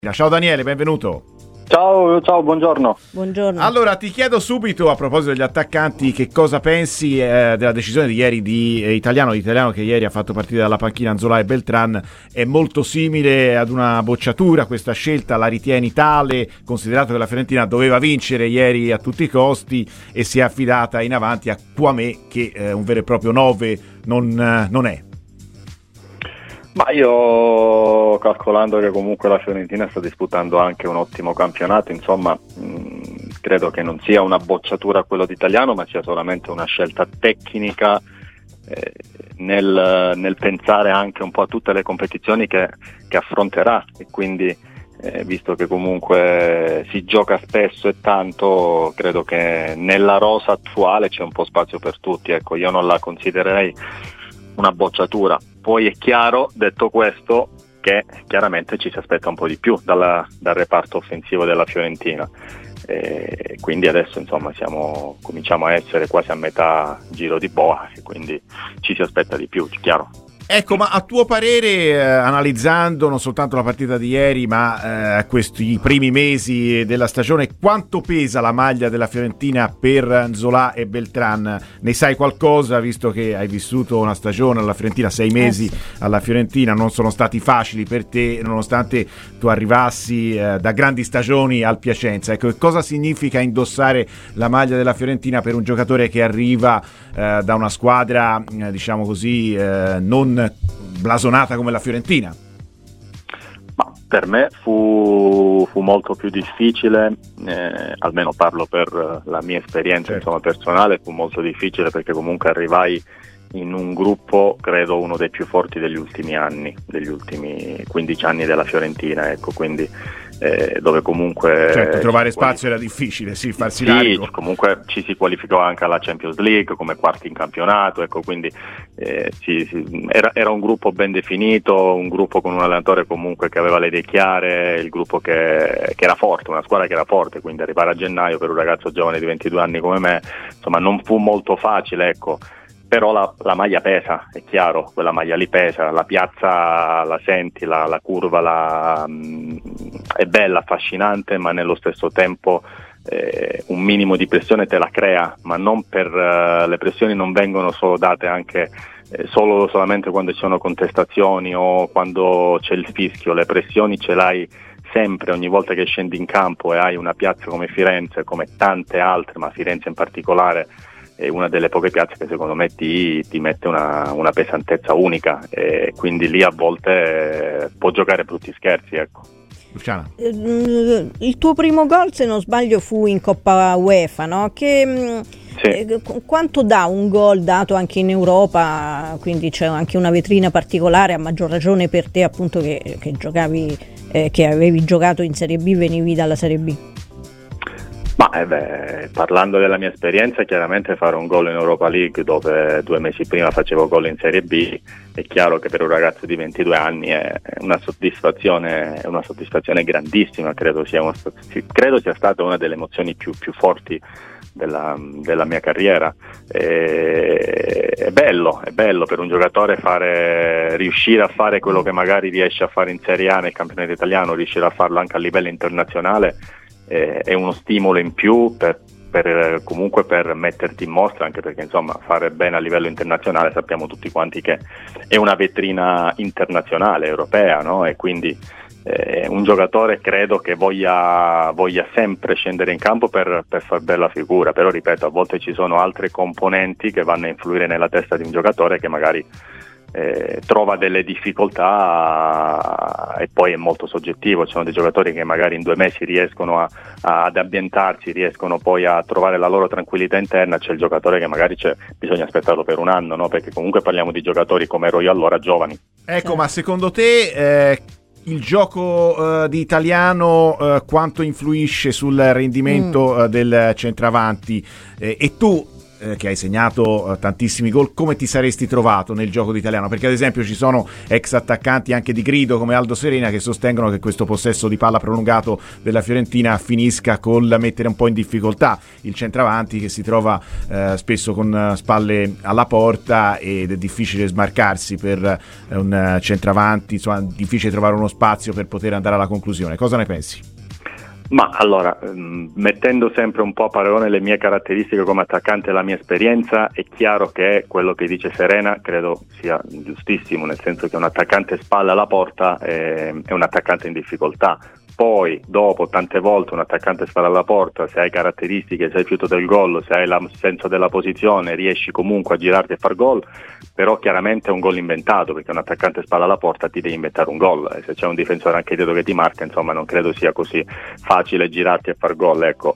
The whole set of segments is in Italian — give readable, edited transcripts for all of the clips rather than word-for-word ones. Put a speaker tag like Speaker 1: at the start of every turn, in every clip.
Speaker 1: Ciao Daniele, benvenuto.
Speaker 2: Ciao, buongiorno.
Speaker 3: Buongiorno.
Speaker 1: Allora, ti chiedo subito, a proposito degli attaccanti, che cosa pensi della decisione di ieri di Italiano che ieri ha fatto partire dalla panchina Nzola e Beltran. È molto simile ad una bocciatura questa scelta, la ritieni tale, considerato che la Fiorentina doveva vincere ieri a tutti i costi e si è affidata in avanti a Kouamé, che un vero e proprio 9 non è?
Speaker 2: Ma io, calcolando che comunque la Fiorentina sta disputando anche un ottimo campionato, insomma, credo che non sia una bocciatura quello di Italiano, ma sia solamente una scelta tecnica nel pensare anche un po' a tutte le competizioni che affronterà, e quindi visto che comunque si gioca spesso e tanto, credo che nella rosa attuale c'è un po' spazio per tutti. Ecco, io non la considererei una bocciatura. Poi è chiaro, detto questo, che chiaramente ci si aspetta un po' di più dal reparto offensivo della Fiorentina, quindi adesso insomma cominciamo a essere quasi a metà giro di boa, e quindi ci si aspetta di più, chiaro.
Speaker 1: Ecco, ma a tuo parere, analizzando non soltanto la partita di ieri, ma questi primi mesi della stagione, quanto pesa la maglia della Fiorentina per Nzola e Beltran? Ne sai qualcosa, visto che hai vissuto una stagione alla Fiorentina, 6 mesi alla Fiorentina, non sono stati facili per te, nonostante tu arrivassi da grandi stagioni al Piacenza. Ecco, cosa significa indossare la maglia della Fiorentina per un giocatore che arriva da una squadra, diciamo così, non blasonata come la Fiorentina?
Speaker 2: Ma per me fu molto più difficile, almeno parlo per la mia esperienza,
Speaker 1: certo,
Speaker 2: insomma, personale, fu molto difficile perché comunque arrivai in un gruppo, credo uno dei più forti degli ultimi anni, degli ultimi 15 anni della Fiorentina, ecco, quindi dove comunque
Speaker 1: certo, trovare spazio era difficile, farsi largo.
Speaker 2: Comunque ci si qualificò anche alla Champions League come quarti in campionato, ecco, quindi era un gruppo ben definito, un gruppo con un allenatore comunque che aveva le idee chiare, il gruppo che era forte, una squadra che era forte, quindi arrivare a gennaio per un ragazzo giovane di 22 anni come me, insomma, non fu molto facile, ecco. Però la maglia pesa, è chiaro, quella maglia lì pesa, la piazza la senti, la curva è bella, affascinante, ma nello stesso tempo un minimo di pressione te la crea, ma non le pressioni non vengono solo date anche solamente quando ci sono contestazioni o quando c'è il fischio, le pressioni ce l'hai sempre, ogni volta che scendi in campo e hai una piazza come Firenze, come tante altre, ma Firenze in particolare è una delle poche piazze che secondo me ti mette una pesantezza unica, e quindi lì a volte può giocare brutti scherzi, ecco.
Speaker 1: Luciana.
Speaker 3: Il tuo primo gol, se non sbaglio, fu in Coppa UEFA, no? Quanto dà un gol dato anche in Europa? Quindi c'è anche una vetrina particolare, a maggior ragione per te, appunto, che giocavi, che avevi giocato in Serie B, venivi dalla Serie B.
Speaker 2: Ma parlando della mia esperienza, chiaramente fare un gol in Europa League dove 2 mesi prima facevo gol in Serie B, è chiaro che per un ragazzo di 22 anni è una soddisfazione grandissima, credo sia stata una delle emozioni più forti della mia carriera. È bello per un giocatore riuscire a fare quello che magari riesce a fare in Serie A nel campionato italiano, riuscire a farlo anche a livello internazionale. È uno stimolo in più comunque per metterti in mostra, anche perché insomma fare bene a livello internazionale sappiamo tutti quanti che è una vetrina internazionale, europea, no? E quindi un giocatore credo che voglia sempre scendere in campo per far bella figura, però ripeto, a volte ci sono altre componenti che vanno a influire nella testa di un giocatore che magari trova delle difficoltà, e poi è molto soggettivo. Ci sono dei giocatori che magari in 2 mesi riescono ad ambientarsi, riescono poi a trovare la loro tranquillità interna. C'è il giocatore che magari bisogna aspettarlo per un anno, no? Perché comunque parliamo di giocatori come ero io allora, giovani.
Speaker 1: Ecco, ma secondo te il gioco di Italiano quanto influisce sul rendimento del centravanti? E tu che hai segnato tantissimi gol, come ti saresti trovato nel gioco italiano? Perché ad esempio ci sono ex attaccanti anche di grido come Aldo Serena che sostengono che questo possesso di palla prolungato della Fiorentina finisca col mettere un po' in difficoltà il centravanti, che si trova spesso con spalle alla porta ed è difficile smarcarsi per un centravanti, insomma difficile trovare uno spazio per poter andare alla conclusione. Cosa ne pensi?
Speaker 2: Ma allora, mettendo sempre un po' a paragone le mie caratteristiche come attaccante e la mia esperienza, è chiaro che quello che dice Serena credo sia giustissimo, nel senso che un attaccante spalle alla porta è un attaccante in difficoltà. Poi dopo tante volte un attaccante spalla alla porta, se hai caratteristiche, se hai fiuto del gol, se hai il senso della posizione, riesci comunque a girarti e far gol, però chiaramente è un gol inventato, perché un attaccante spalla alla porta ti devi inventare un gol, e se c'è un difensore anche dietro che ti marca, insomma non credo sia così facile girarti e far gol, ecco.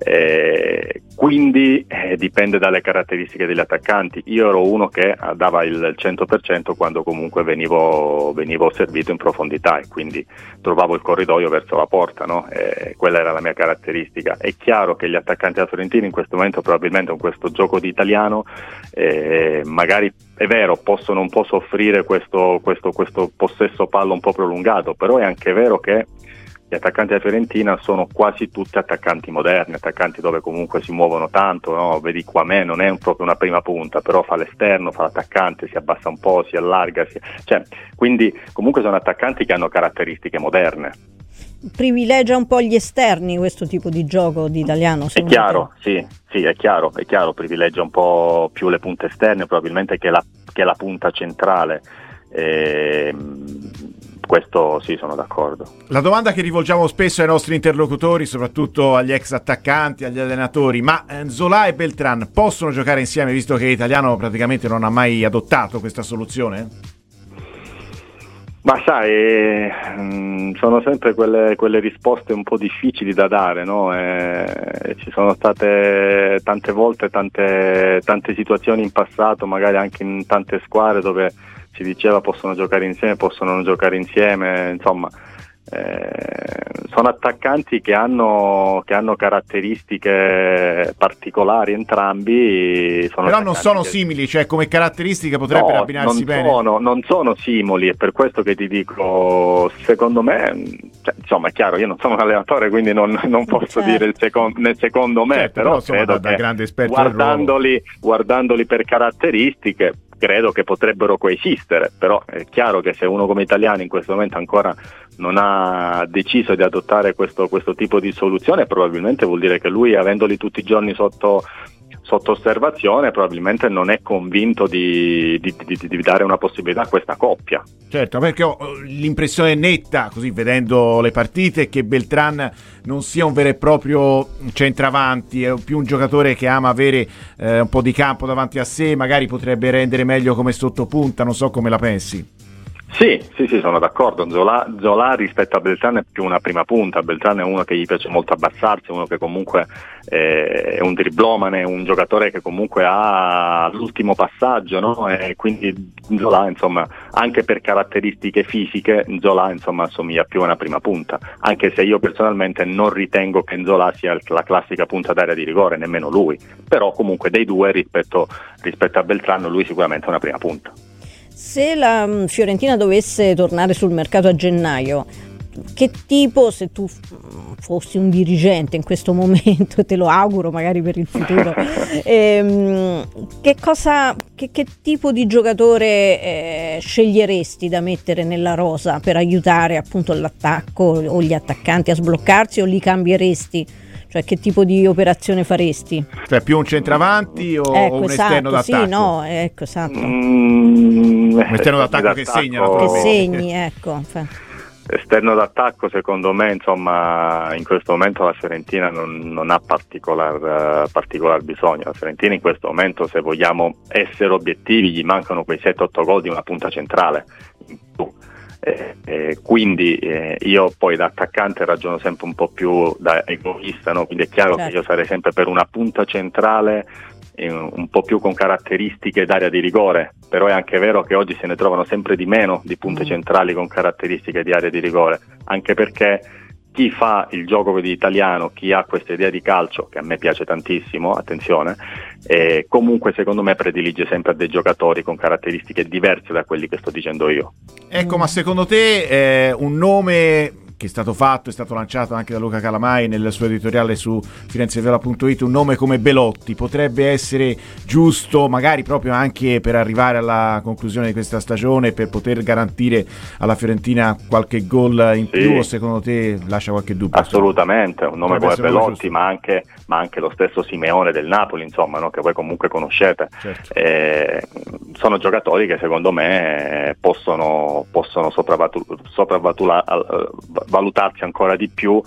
Speaker 2: Quindi dipende dalle caratteristiche degli attaccanti. Io ero uno che dava il 100% quando comunque venivo servito in profondità, e quindi trovavo il corridoio verso la porta, no? Quella era la mia caratteristica. È chiaro che gli attaccanti della Fiorentina in questo momento, probabilmente con questo gioco di italiano, magari è vero, possono un po' soffrire questo possesso palla un po' prolungato, però è anche vero che gli attaccanti della Fiorentina sono quasi tutti attaccanti moderni, attaccanti dove comunque si muovono tanto, no? Vedi Quamè, non è proprio una prima punta, però fa l'esterno, fa l'attaccante, si abbassa un po', si allarga, quindi comunque sono attaccanti che hanno caratteristiche moderne.
Speaker 3: Privilegia un po' gli esterni questo tipo di gioco di italiano?
Speaker 2: È chiaro, sì, è chiaro, privilegia un po' più le punte esterne probabilmente che la punta centrale. Questo sì, sono d'accordo.
Speaker 1: La domanda che rivolgiamo spesso ai nostri interlocutori, soprattutto agli ex attaccanti, agli allenatori: ma Nzola e Beltran possono giocare insieme, visto che l'italiano praticamente non ha mai adottato questa soluzione?
Speaker 2: Ma sai, sono sempre quelle risposte un po' difficili da dare, no? Ci sono state tante volte tante situazioni in passato, magari anche in tante squadre, dove si diceva possono giocare insieme, possono non giocare insieme, insomma sono attaccanti che hanno caratteristiche particolari entrambi,
Speaker 1: però non sono simili, cioè come caratteristiche potrebbero abbinarsi bene.
Speaker 2: Non sono simili, è per questo che ti dico, secondo me, insomma è chiaro, io non sono un allenatore, quindi non posso dire secondo me, però credo
Speaker 1: da
Speaker 2: che
Speaker 1: grande esperto
Speaker 2: guardandoli per caratteristiche credo che potrebbero coesistere, però è chiaro che se uno come Italiano in questo momento ancora non ha deciso di adottare questo tipo di soluzione, probabilmente vuol dire che lui, avendoli tutti i giorni sotto osservazione, probabilmente non è convinto di dare una possibilità a questa coppia.
Speaker 1: Certo, perché ho l'impressione netta, così vedendo le partite, che Beltran non sia un vero e proprio centravanti, è più un giocatore che ama avere un po' di campo davanti a sé, magari potrebbe rendere meglio come sottopunta, non so come la pensi.
Speaker 2: Sì, sono d'accordo. Nzola rispetto a Beltran è più una prima punta. Beltran è uno che gli piace molto abbassarsi, uno che comunque è un driblomane, un giocatore che comunque ha l'ultimo passaggio, no? E quindi Nzola, insomma, anche per caratteristiche fisiche, Nzola, insomma, assomiglia più a una prima punta, anche se io personalmente non ritengo che Nzola sia la classica punta d'area di rigore, nemmeno lui, però comunque dei due rispetto a Beltran lui sicuramente è una prima punta.
Speaker 3: Se la Fiorentina dovesse tornare sul mercato a gennaio, che tipo, se tu fossi un dirigente in questo momento, te lo auguro magari per il futuro, che tipo di giocatore sceglieresti da mettere nella rosa per aiutare appunto l'attacco o gli attaccanti a sbloccarsi, o li cambieresti? Cioè, che tipo di operazione faresti?
Speaker 1: Cioè, più un centravanti o un esterno d'attacco?
Speaker 3: Sì, no, ecco, esatto.
Speaker 1: Un esterno d'attacco che segna, naturalmente.
Speaker 3: Che segni, ecco.
Speaker 2: Esterno d'attacco, secondo me, insomma, in questo momento la Fiorentina non ha particolar bisogno. La Fiorentina in questo momento, se vogliamo essere obiettivi, gli mancano quei 7-8 gol di una punta centrale in più. Quindi io poi da attaccante ragiono sempre un po' più da egoista, no? Quindi è chiaro che io sarei sempre per una punta centrale un po' più con caratteristiche d'area di rigore, però è anche vero che oggi se ne trovano sempre di meno di punte centrali con caratteristiche di area di rigore, anche perché chi fa il gioco di italiano, chi ha questa idea di calcio, che a me piace tantissimo, attenzione, comunque secondo me predilige sempre a dei giocatori con caratteristiche diverse da quelli che sto dicendo io.
Speaker 1: Ecco, ma secondo te un nome che è stato fatto, è stato lanciato anche da Luca Calamai nel suo editoriale su FirenzeViola.it, un nome come Belotti potrebbe essere giusto, magari proprio anche per arrivare alla conclusione di questa stagione, per poter garantire alla Fiorentina qualche gol in più, o secondo te lascia qualche dubbio?
Speaker 2: Assolutamente, un nome come Belotti, ma anche lo stesso Simeone del Napoli, insomma, no? Che voi comunque conoscete. Certo. Sono giocatori che secondo me possono valutarsi ancora di più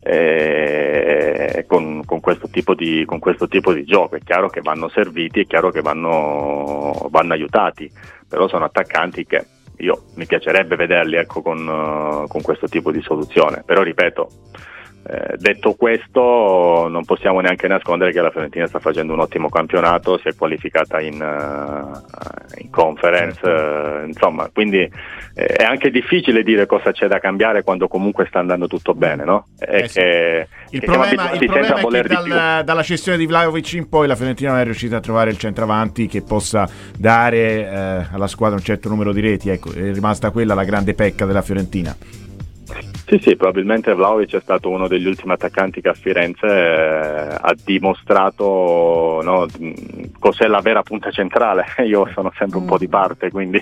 Speaker 2: con questo tipo di gioco. È chiaro che vanno serviti, è chiaro che vanno aiutati, però sono attaccanti che mi piacerebbe vederli, ecco, con questo tipo di soluzione. Però ripeto, detto questo, non possiamo neanche nascondere che la Fiorentina sta facendo un ottimo campionato, si è qualificata in conference, insomma, quindi è anche difficile dire cosa c'è da cambiare quando comunque sta andando tutto bene, no?
Speaker 1: Il problema è che dalla cessione di Vlahovic in poi la Fiorentina non è riuscita a trovare il centravanti che possa dare alla squadra un certo numero di reti, ecco, è rimasta quella la grande pecca della Fiorentina.
Speaker 2: Sì, probabilmente Vlahovic è stato uno degli ultimi attaccanti che a Firenze ha dimostrato, no, cos'è la vera punta centrale. Io sono sempre un po' di parte, quindi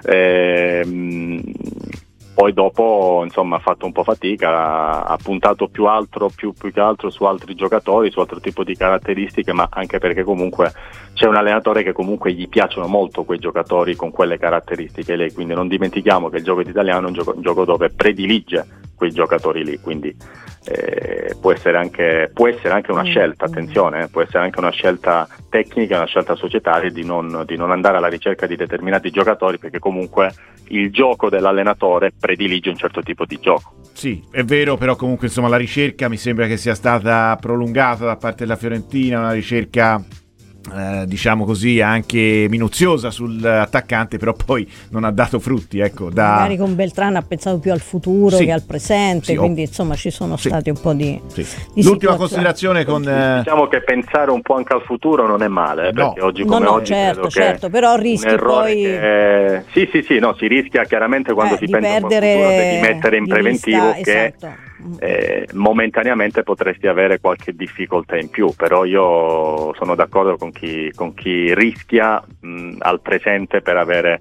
Speaker 2: poi dopo, insomma, ha fatto un po' fatica, ha puntato più che altro su altri giocatori, su altro tipo di caratteristiche, ma anche perché comunque c'è un allenatore che comunque gli piacciono molto quei giocatori con quelle caratteristiche lì, quindi non dimentichiamo che il gioco italiano è un gioco dove predilige quei giocatori lì, quindi può essere anche una scelta, attenzione, può essere anche una scelta tecnica, una scelta societaria di non andare alla ricerca di determinati giocatori, perché comunque il gioco dell'allenatore predilige un certo tipo di gioco.
Speaker 1: Sì, è vero, però comunque insomma la ricerca mi sembra che sia stata prolungata da parte della Fiorentina, una ricerca diciamo così anche minuziosa sull'attaccante, però poi non ha dato frutti, ecco.
Speaker 3: Magari con Beltrán ha pensato più al futuro che al presente, quindi insomma ci sono stati un po' di
Speaker 1: l'ultima considerazione con
Speaker 2: diciamo che pensare un po' anche al futuro non è male, perché oggi come oggi
Speaker 3: certo, però rischi poi
Speaker 2: si rischia chiaramente quando si pensa al futuro, devi mettere in preventivo che momentaneamente potresti avere qualche difficoltà in più, però io sono d'accordo con chi rischia al presente per avere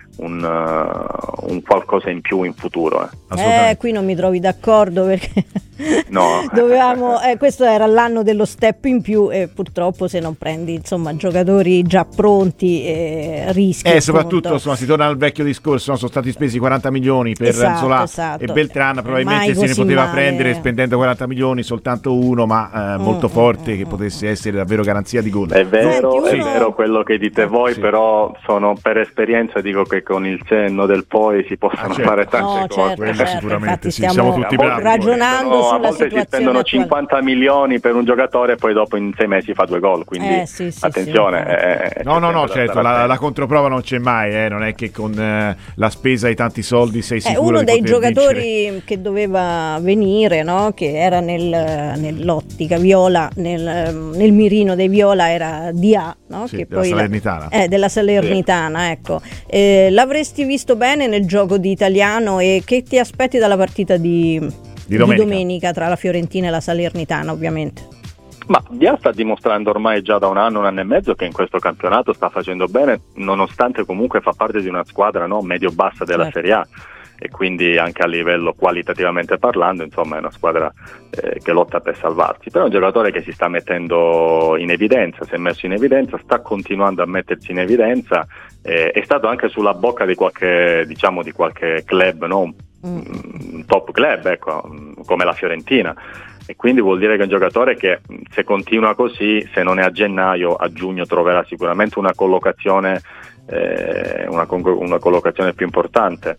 Speaker 2: un qualcosa in più in futuro.
Speaker 3: Qui non mi trovi d'accordo, perché
Speaker 2: no.
Speaker 3: dovevamo questo era l'anno dello step in più e purtroppo se non prendi insomma giocatori già pronti rischi.
Speaker 1: Soprattutto insomma, si torna al vecchio discorso, no? Sono stati spesi 40 milioni per Zola e Beltrán, probabilmente se ne poteva prendere spendendo 40 milioni soltanto uno, ma molto forte, che potesse essere davvero garanzia di gol.
Speaker 2: È vero quello che dite voi, però sono per esperienza, dico che con il senno del poi si possono fare tante cose.
Speaker 1: Sicuramente siamo tutti bravi.
Speaker 3: Ragionando
Speaker 2: a volte si spendono 50 milioni per un giocatore e poi dopo in 6 mesi fa 2 gol, quindi attenzione.
Speaker 1: No, certo, la controprova non c'è mai, non è che con la spesa di tanti soldi sei sicuro
Speaker 3: uno
Speaker 1: di
Speaker 3: dei
Speaker 1: poter
Speaker 3: giocatori
Speaker 1: vincere.
Speaker 3: che doveva venire, no? Che era nell'ottica viola, nel mirino dei viola, era Dia, no? Che
Speaker 1: della
Speaker 3: poi
Speaker 1: Salernitana.
Speaker 3: Della Salernitana, ecco. L'avresti visto bene nel gioco di Italiano, e che ti aspetti dalla partita di domenica tra la Fiorentina e la Salernitana, ovviamente?
Speaker 2: Ma Dia sta dimostrando ormai già da un anno e mezzo che in questo campionato sta facendo bene, nonostante comunque fa parte di una squadra medio-bassa della Serie A, e quindi anche a livello qualitativamente parlando, insomma, è una squadra che lotta per salvarsi. Però è un giocatore che si sta mettendo in evidenza, si è messo in evidenza, sta continuando a mettersi in evidenza, è stato anche sulla bocca di qualche club, no? Un top club, ecco, come la Fiorentina, e quindi vuol dire che è un giocatore che, se continua così, se non è a gennaio, a giugno troverà sicuramente una collocazione più importante.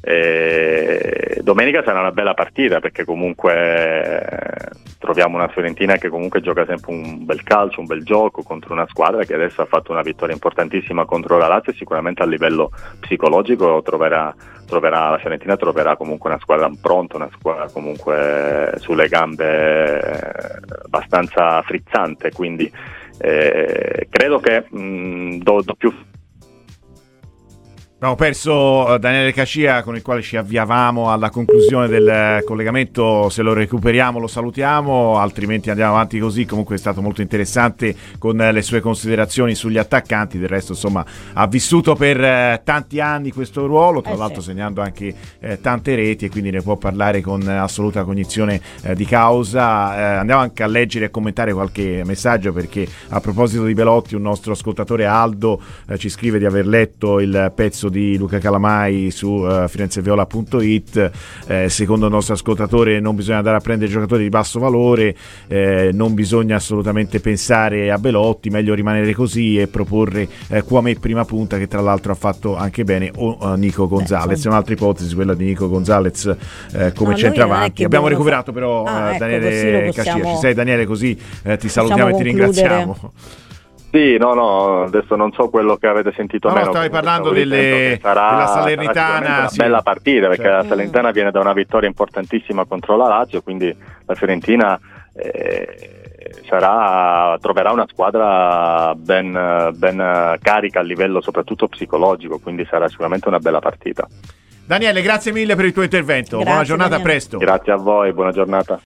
Speaker 2: Domenica sarà una bella partita, perché comunque troviamo una Fiorentina che comunque gioca sempre un bel calcio, un bel gioco contro una squadra che adesso ha fatto una vittoria importantissima contro la Lazio, e sicuramente a livello psicologico la Fiorentina troverà comunque una squadra pronta, una squadra comunque sulle gambe, abbastanza frizzante, quindi credo che do più.
Speaker 1: Abbiamo perso Daniele Cacia, con il quale ci avviavamo alla conclusione del collegamento. Se lo recuperiamo lo salutiamo, altrimenti andiamo avanti così. Comunque è stato molto interessante con le sue considerazioni sugli attaccanti. Del resto, insomma, ha vissuto per tanti anni questo ruolo, tra l'altro segnando anche tante reti, e quindi ne può parlare con assoluta cognizione di causa. Andiamo anche a leggere e commentare qualche messaggio, perché a proposito di Belotti un nostro ascoltatore Aldo ci scrive di aver letto il pezzo di Luca Calamai su firenzeviola.it. Secondo il nostro ascoltatore non bisogna andare a prendere giocatori di basso valore, non bisogna assolutamente pensare a Belotti, meglio rimanere così e proporre Kwame prima punta, che tra l'altro ha fatto anche bene, o Nico Gonzalez. È un'altra ipotesi quella di Nico Gonzalez come centravanti. Abbiamo recuperato però Daniele Cacia. Ci sei, Daniele, così ti salutiamo e ti ringraziamo.
Speaker 2: Sì, no, adesso non so quello che avete sentito meno.
Speaker 1: Stavi parlando della Salernitana.
Speaker 2: Una bella partita, perché la Salernitana viene da una vittoria importantissima contro la Lazio, quindi la Fiorentina troverà una squadra ben carica a livello soprattutto psicologico, quindi sarà sicuramente una bella partita.
Speaker 1: Daniele, grazie mille per il tuo intervento. Buona giornata, Daniele. A presto.
Speaker 2: Grazie a voi, buona giornata.